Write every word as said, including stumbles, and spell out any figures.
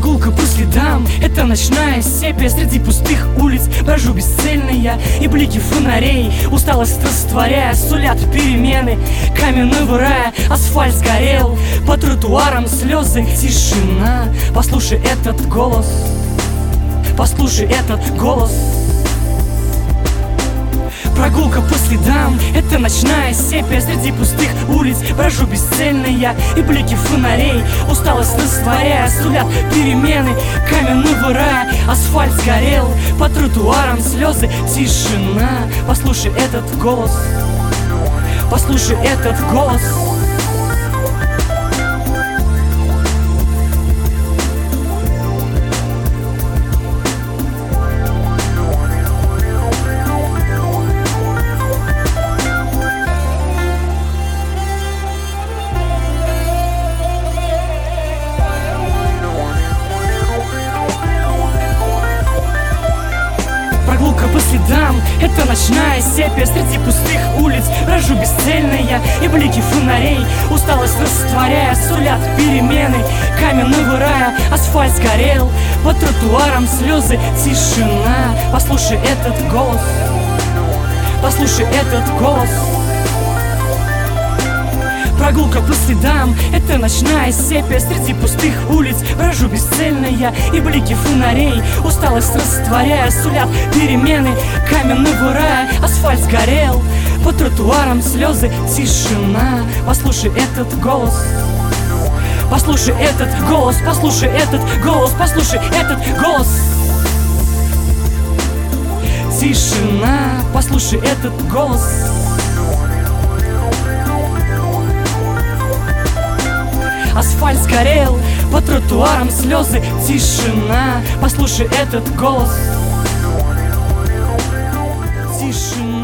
Прогулка по следам, это ночная сепия. Среди пустых улиц брожу бесцельно я, и блики фонарей, усталость растворяя, сулят перемены каменного рая. Асфальт сгорел, по тротуарам слезы, тишина. Послушай этот голос, послушай этот голос. Прогулка по следам, это ночная сепия. Среди пустых улиц брожу бесцельно я, и блики фонарей, усталость растворяя, сулят перемены каменного рая. Асфальт сгорел, по тротуарам слезы, тишина. Послушай этот голос, послушай этот голос. Прогулка по следам, это ночная сепия. Среди пустых улиц брожу бесцельно я, и блики фонарей, усталость растворяя, сулят перемены каменного рая. Асфальт сгорел, по тротуарам слезы, тишина. Послушай этот голос, послушай этот голос. Прогулка по следам, это ночная сепия. Среди пустых улиц брожу бесцельно я, и блики фонарей, усталость растворяя, сулят перемены каменного рая. Асфальт сгорел, по тротуарам слезы, тишина. Послушай этот голос, послушай этот голос, послушай этот голос, послушай этот голос. Тишина, послушай этот голос. Асфальт сгорел, по тротуарам слезы, тишина. Послушай этот голос, тишина.